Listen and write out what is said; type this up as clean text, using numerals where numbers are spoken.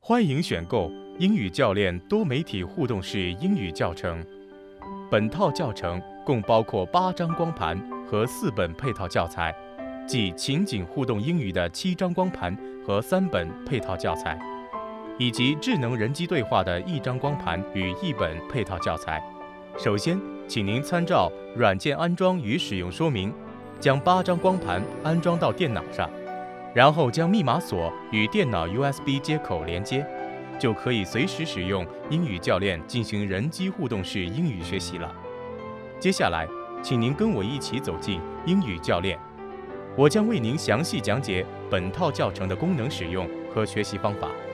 欢迎选购英语教练多媒体互动式英语教程。本套教程共包括8张光盘和4本配套教材，即情景互动英语的7张光盘和3本配套教材，以及智能人机对话的1张光盘与1本配套教材。首先，请您参照软件安装与使用说明，将8张光盘安装到电脑上，然后将密码锁与电脑 USB 接口连接，就可以随时使用英语教练进行人机互动式英语学习了。接下来，请您跟我一起走进英语教练，我将为您详细讲解本套教程的功能使用和学习方法。